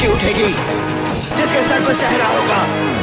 ऐसी उठेगी जिसके सर पर सहरा होगा।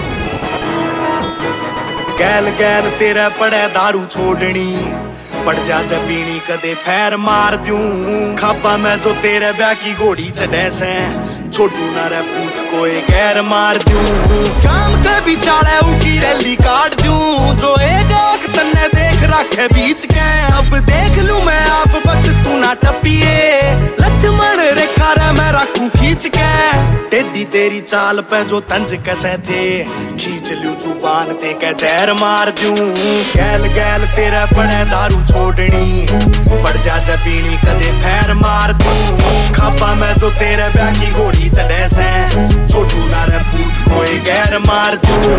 गैल गैल तेरा पड़े दारू छोड़नी, पड़ जा पीनी कदे फैर मार दूं। खापा मैं जो तेरे ब्याह की घोड़ी चढ़े से, छोटू ना रे पूत को एक गैर मार दूं। काम ते बिचारे उकी रैली काट दूं, जो एक आंख तन्ने देख रखे बीच के। सब देख लूं मैं आप बस तू ना टपिए, लक्ष्मण रेखा रे मैं रखूं खींच के। टेढ़ी तेरी चाल पे जो तंज कसे थे, खींच लूं जुबान ते के जहर मार दूं। गैल गैल तेरा पड़े दारू छोड़नी, पड़ जा पीनी कदे फैर मार दूं। खापा मैं जो तेरे ब्याह की घोड़ी चढ़े से, छोटू ना रे पूत को एक गैर मार दूं।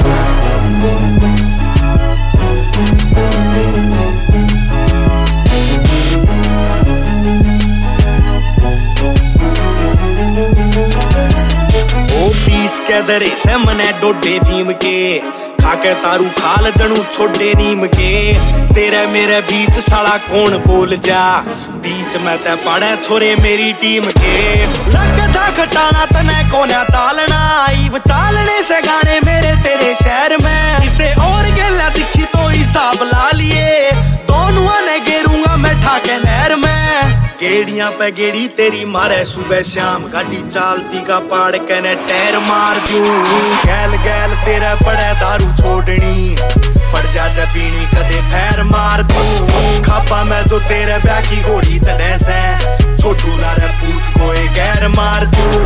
पीस के दरे से मने डोडे फीम के, खाके तारू खाल जणू छोड़े नीम के। तेरे मेरे बीच साला कौन बोल जा, बीच में ते पड़े छोरे मेरी टीम के। लग था खटाना तने कोना चालना, इब चालने से गाने मेरे तेरे शहर में। इसे और गेला दिखी तो हिसाब ला लिए, दोनों ने गेरूंगा मैं ठाके नहर में। गेड़ियां पे गेड़ी तेरी मारे सुबह शाम, गाड़ी चालती का पाड़ के ने टैर मार दूं। गैल गैल तेरा पड़े दारू छोड़नी, पड़ जा पीनी कदे फैर मार दूं। खापा मैं जो तेरे ब्याह की घोड़ी चढ़े से, छोटू ना रे पूत को एक गैर मार दूं।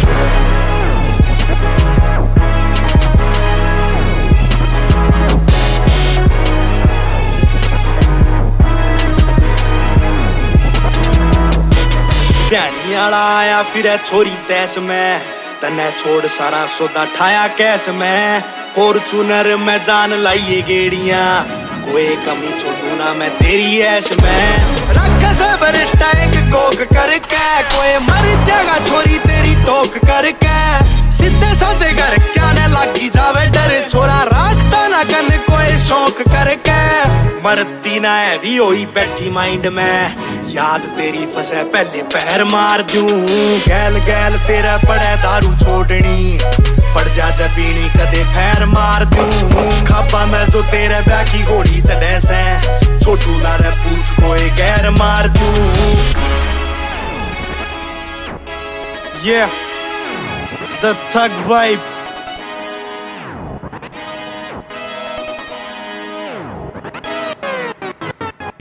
भैनी आला आया फिर छोरी तैस में, तने छोड़ सारा सौदा ठाया कैस में। फॉर्चूनर में जान लाइए गेड़ियां, कोई कमी छोड़ू ना मैं तेरी ऐश में। रख सब टैंक कोक करके, कोई मर जाएगा छोरी तेरी टोक करके। सीधे साधे घर क्या ने लागी जावे डर, छोरा राखता ना कन कोई शौक करके। मरती ना है भी होई बैठी माइंड में, याद तेरी फसे पहले पैर मार दूं। गैल गैल तेरा पड़े दारू छोड़नी, पड़ जा पीनी कदे फैर मार दूं। खापा मैं जो तेरे ब्याह की घोड़ी चढ़े से, छोटू ना रे पूत को एक गैर मार दूं। Yeah, the thug vibe.